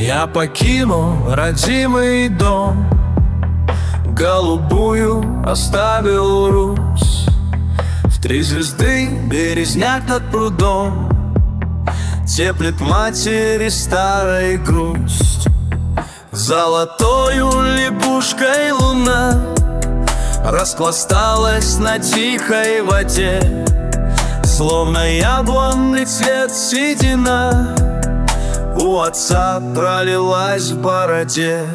Я покинул родимый дом, голубую оставил Русь. В 3 звезды березняк над прудом теплит матери старой грусть. Золотою лягушкой луна распласталась на тихой воде, словно яблонный цвет седина у отца пролилась в бороде.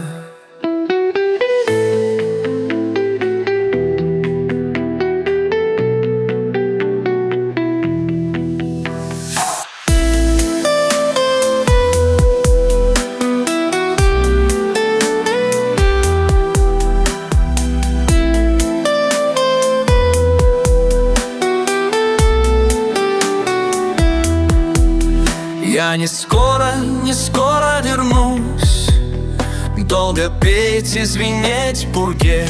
Я не скоро вернусь, долго петь и звенеть в пурге.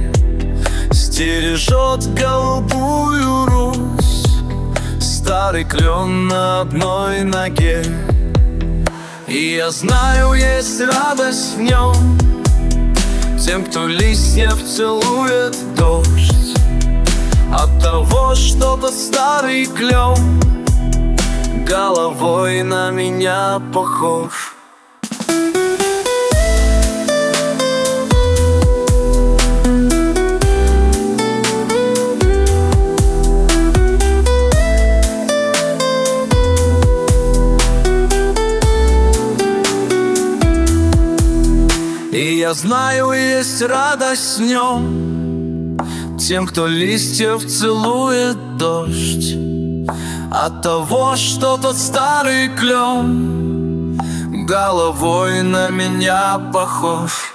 Стережет голубую Русь старый клен на одной ноге. И я знаю, есть радость в нем тем, кто листьев целует дождь. От того, что тот старый клен головой на меня похож. И я знаю, есть радость в нем тем, кто листьев целует дождь. От того, что тот старый клен головой на меня похож.